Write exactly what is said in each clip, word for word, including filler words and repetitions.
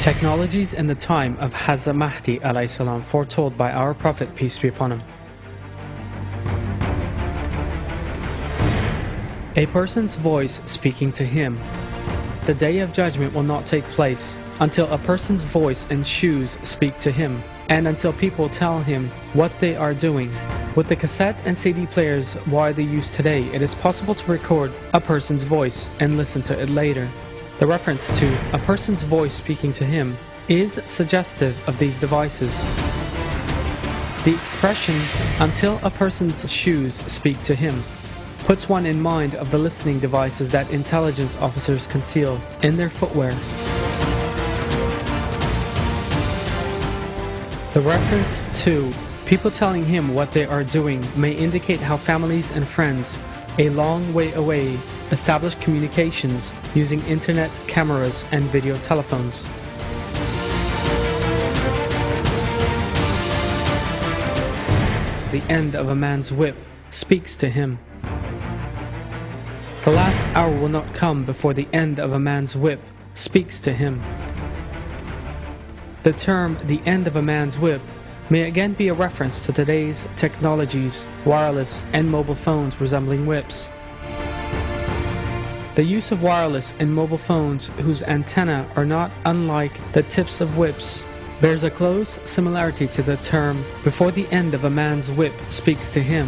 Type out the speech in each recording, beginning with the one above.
Technologies in the time of Hazrat Mahdi alayhi salam foretold by our Prophet, peace be upon him. A person's voice speaking to him. The day of judgment will not take place until a person's voice and shoes speak to him, and until people tell him what they are doing. With the cassette and C D players widely used today, it is possible to record a person's voice and listen to it later. The reference to a person's voice speaking to him is suggestive of these devices. The expression, until a person's shoes speak to him, puts one in mind of the listening devices that intelligence officers conceal in their footwear. The reference to people telling him what they are doing may indicate how families and friends a long way away establish communications using internet, cameras, and video telephones. The end of a man's whip speaks to him. The last hour will not come before the end of a man's whip speaks to him. The term the end of a man's whip may again be a reference to today's technologies, wireless and mobile phones resembling whips. The use of wireless and mobile phones whose antennae are not unlike the tips of whips bears a close similarity to the term before the end of a man's whip speaks to him.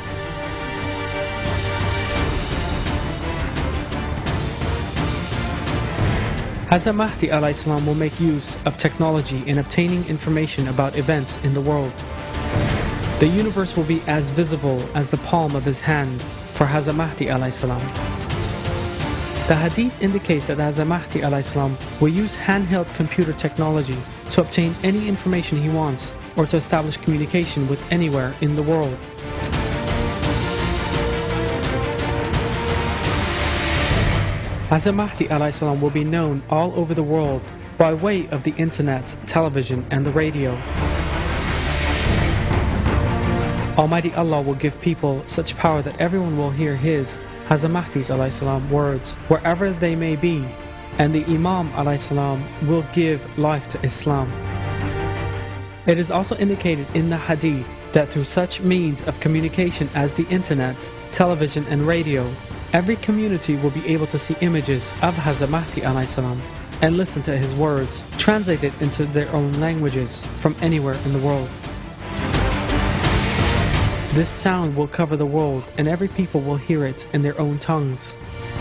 Hazrat Mahdi alayhi salam will make use of technology in obtaining information about events in the world. The universe will be as visible as the palm of his hand for Hazrat Mahdi alayhi salam. The hadith indicates that Hazrat Mahdi alayhi salam will use handheld computer technology to obtain any information he wants or to establish communication with anywhere in the world. Hazrat Mahdi alayhi salam will be known all over the world by way of the internet, television and the radio. Almighty Allah will give people such power that everyone will hear his, Hazrat Mahdi's alayhi salam, words wherever they may be, and the Imam alayhi salam will give life to Islam. It is also indicated in the hadith that through such means of communication as the internet, television and radio, every community will be able to see images of Hazrat Mahdi alayhi salam and listen to his words translated into their own languages from anywhere in the world. This sound will cover the world and every people will hear it in their own tongues.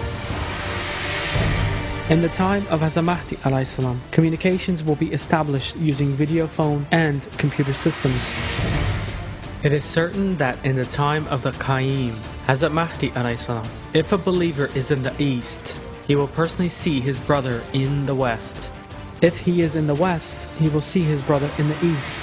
In the time of Hazrat Mahdi alayhi salam, communications will be established using video phone and computer systems. It is certain that in the time of the Qayyim, Hazrat Mahdi alayhi salam, if a believer is in the east, he will personally see his brother in the west. If he is in the west, he will see his brother in the east.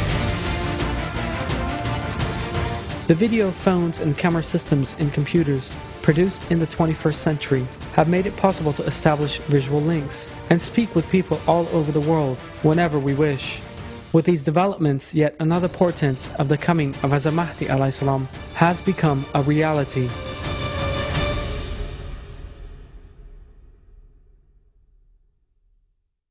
The video phones and camera systems in computers produced in the twenty-first century have made it possible to establish visual links and speak with people all over the world whenever we wish. With these developments, yet another portent of the coming of Hazrat Mahdi alayhi salam has become a reality.